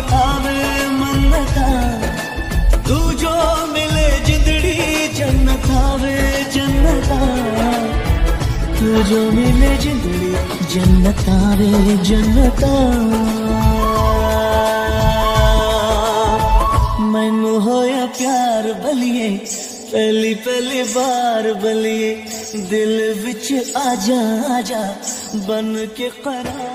मन्नता वे मन्नता, तू जो मिले जिंदड़ी जन्नता वे जन्नता, तू जो मिले जिंदड़ी जन्नता वे जन्नता। मैनू होया प्यार बलिए पहली पहली बार बलिए, दिल विच आजा आजा बन के करार।